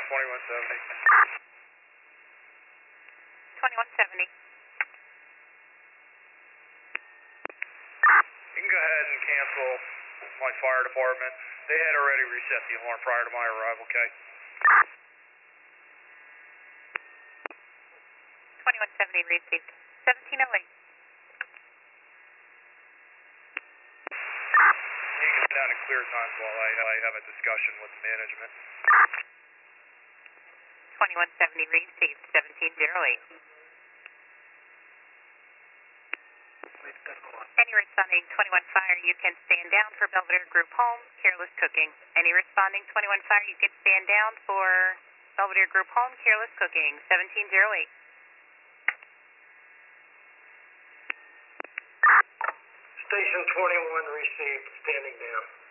2170. 2170. You can go ahead and cancel my fire department. They had already reset the alarm prior to my arrival, okay? 2170 received. 1708. You can sit down and clear times while I have a discussion with management. 2170 received. 1708. Any responding 21 fire, you can stand down for Belvedere Group Home, careless cooking. Any responding 21 fire, you can stand down for Belvedere Group Home, careless cooking. 1708. Station 21 received, standing down.